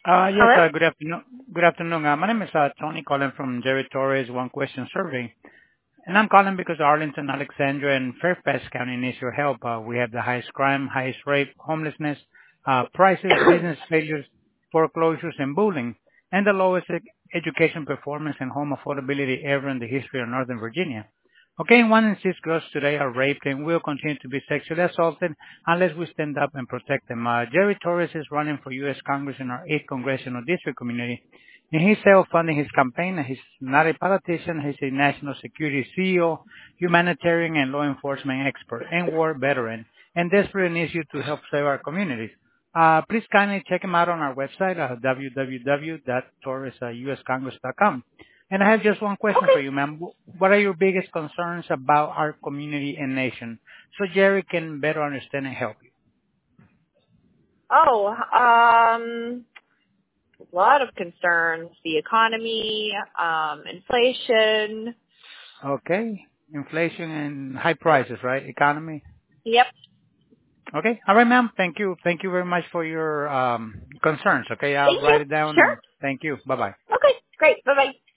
Yes, Hello? good afternoon. Good afternoon. My name is Tony calling from Jerry Torres One Question Survey. And I'm calling because Arlington, Alexandria, and Fairfax County needs your help. We have the highest crime, highest rape, homelessness, prices, business failures, foreclosures, and bullying, and the lowest education performance and home affordability ever in the history of Northern Virginia. Okay, 1 in 6 girls today are raped and will continue to be sexually assaulted unless we stand up and protect them. Jerry Torres is running for U.S. Congress in our 8th Congressional District community, and he's self-funding his campaign. He's not a politician. He's a national security CEO, humanitarian and law enforcement expert, and war veteran, and desperate needs you to help save our communities. Please kindly check him out on our website, www.torresuscongress.com. And I have just one question Okay. for you, ma'am. What are your biggest concerns about our community and nation so Jerry can better understand and help you? Oh, a lot of concerns. The economy, inflation. Okay. Inflation and high prices, right? Economy. Yep. Okay. All right, ma'am. Thank you. Thank you very much for your concerns. Okay. I'll Thank you. write it down Sure. and thank you. Bye-bye. Okay, great. Bye-bye.